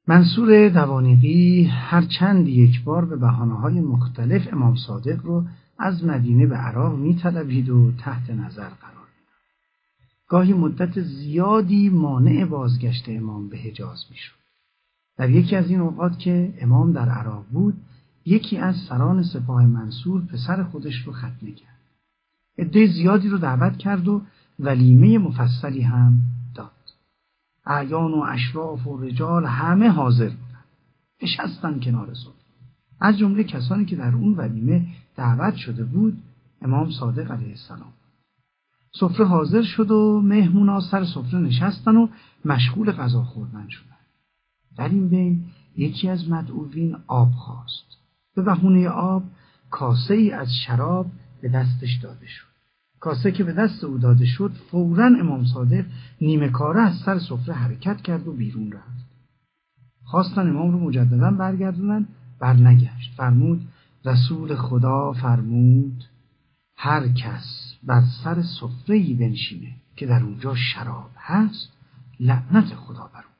منصور دوانیقی هرچند یک بار به بهانه‌های مختلف امام صادق رو از مدینه به عراق می‌طلبید و تحت نظر قرار می‌داد. گاهی مدت زیادی مانع بازگشت امام به حجاز می‌شد. در یکی از این اوقات که امام در عراق بود، یکی از سران سپاه منصور پسر خودش رو ختنه کرد. عده زیادی رو دعوت کرد و ولیمه مفصلی هم داد. اعیان و اشراف و رجال همه حاضر بودند. نشستن کنار سفره. از جمله کسانی که در اون ولیمه دعوت شده بود، امام صادق علیه السلام. سفره حاضر شد و مهمونا سر سفره نشستن و مشغول غذا خوردن شدن. در این بین یکی از مدعوین آب خواست. به بهونه آب کاسه ای از شراب به دستش داده شد. کاسه که به دست او داده شد، فوراً امام صادق نیمه کاره از سر سفره حرکت کرد و بیرون رفت. خواستن امام رو مجددا برگردونن، برنگشت. فرمود رسول خدا فرمود هر کس بر سر سفره‌ای بنشینه که در اونجا شراب هست، لعنت خدا بر او.